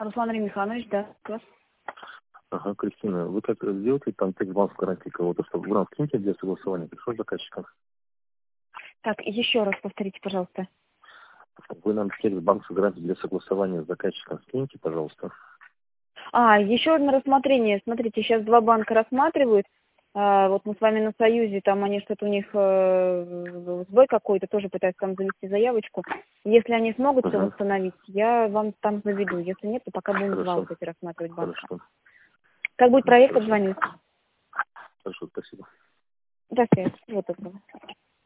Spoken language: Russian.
Руслан Ремиханович, да. Класс. Ага, Кристина, вы как сделаете там текст банк гарантии кого-то, чтобы вы нам скиньте для согласования, пришло заказчикам? Так, еще раз повторите, пожалуйста. Вы нам текст банк гарантии для согласования с заказчиком скиньте, пожалуйста. Еще на рассмотрение. Смотрите, сейчас два банка рассматривают. Вот мы с вами на Союзе, там они что-то у них сбой какой-то, тоже пытаются там завести заявочку. Если они смогут все восстановить, я вам там заведу. Если нет, то пока будем два вот эти рассматривать банка. Хорошо. Как будет проект, отзвонюсь. Хорошо, спасибо. До связи. Вот это.